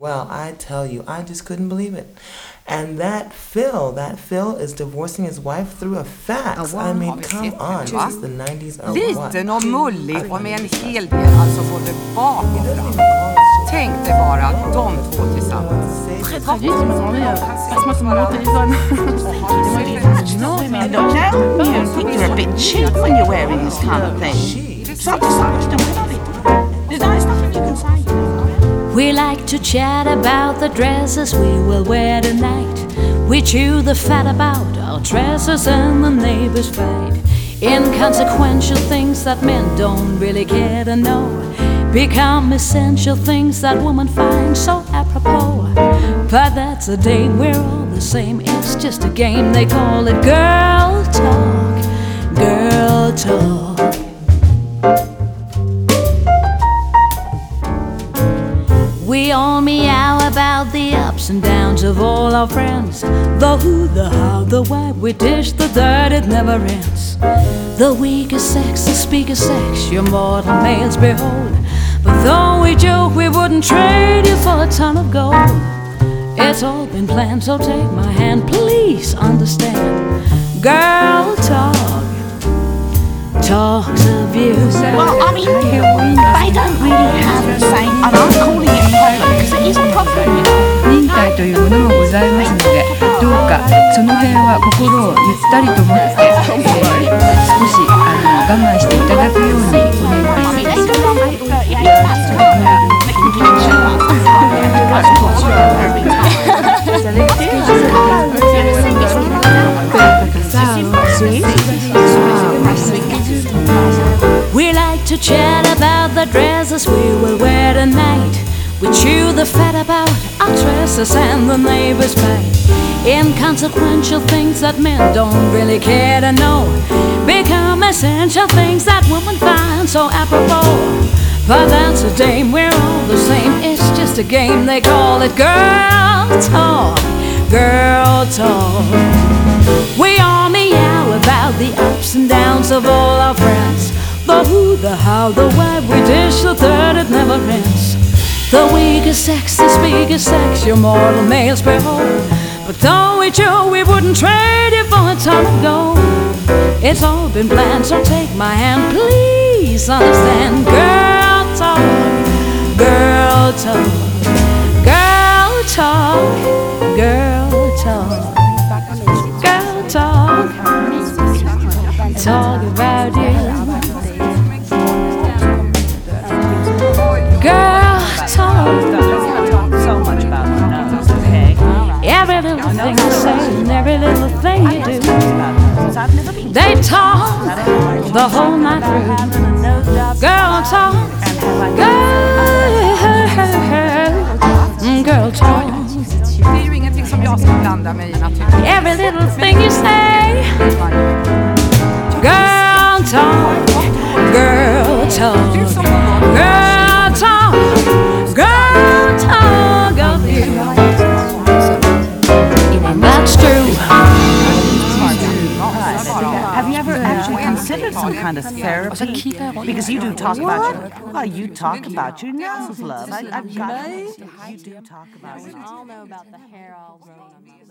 Well, I tell you, I just couldn't believe it. And that Phil is divorcing his wife through a fax. I mean, come on, is this the 90s or what? Liten och mullig och med en hel del alltså både bak och fram. Tänk dig bara de två tillsammans. Très vite, il m'a demandé passe-moi ton numéro de téléphone. Women don't know. You think you're a bit cheap when you're wearing this kind of thing. So I decided to wear it. There's nothing you can say. We like to chat about the dresses we will wear tonight. We chew the fat about our dresses and the neighbors fight. Inconsequential things that men don't really care to know become essential things that women find so apropos. But that's a day we're all the same. It's just a game, they call it girl talk. Girl talk. We all meow about the ups and downs of all our friends. The who, the how, the why, we dish the dirt, it never ends. The weaker sex, the speaker sex, your mortal males behold. But though we joke, we wouldn't trade you for a ton of gold. It's all been planned, so take my hand, please understand. Girl talk, talks of you. Well, I mean, they don't really have the same. And I'm calling it a problem because it is a problem, you know. 忍耐というものもございますので、どうかその辺は心をゆったりと持って、少し我慢していただくようにお願いします。 We like to chat about the dresses we will wear tonight. We chew the fat about our dresses and the neighbors fight. Inconsequential things that men don't really care to know become essential things that women find so apropos. But that's a dame, we're all the same. It's just a game, they call it girl talk. Girl talk. We all meow about the ups and downs of all our friends. The who, the how, the why, we dish the dirt, it never ends. The weaker sex, the speaker sex, your mortal males behold. But though we chew, we wouldn't trade you for a ton of gold. It's all been planned, so take my hand, please understand. Girl talk, girl talk, girl talk, girl talk, girl talk, talk about you. Girl talk. So much about the nose, okay? Every little thing you say and every little thing you do. They talk the whole night through. Girl talk, girl talk. Det är ju ingenting som jag ska blanda mig i naturligtvis. Every little thing you say. Girl talk, girl talk, girl talk, girl talk of you. That's true. Have you ever actually considered some kind of therapy? Because you do talk about you talk about your nose, love. I've got you do talk about it. We all know about the hair all grown.